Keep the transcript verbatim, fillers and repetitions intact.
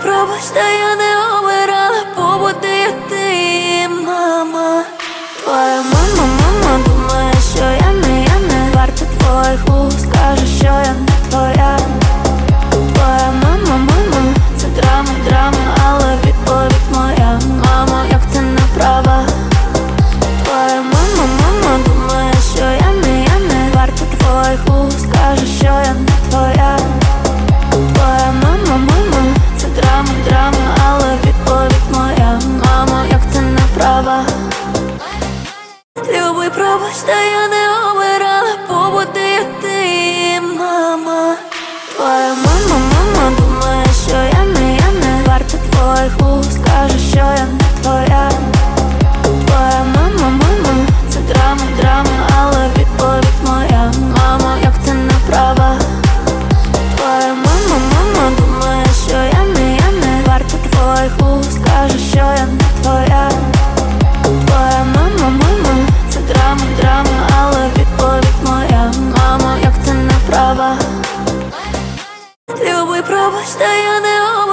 пробач, та я не обирала, побути як ти, мама. Твоя мама, мама думає, що я не, я не варта твоїх уст, каже, що я не твоя. Твоя мама, мама, це драма, драма, але відповідь моя, мамо, як ти не права. Твоя мама, мама думає, що я не, я не варта твоїх уст, каже, що я не твоя. Твоя мама, мама, це драма, драма, але відповідь моя, мамо, як ти не права. Люби, пробач, та я не обирала, побути як ти, мама. Твоя мама, мама думає, що я не, я не варта твоїх уст, каже, що я не твоя. Твоя мама, мама, це драма, драма, але відповідь моя, мамо, як ти не права. Твоя мама, мама думає, що я не, я не варта твоїх уст, каже, що я не твоя. Твоя мама, мама, це драма, драма, але відповідь моя, мамо, як ти не права. Люби, пробач, та я не обирала.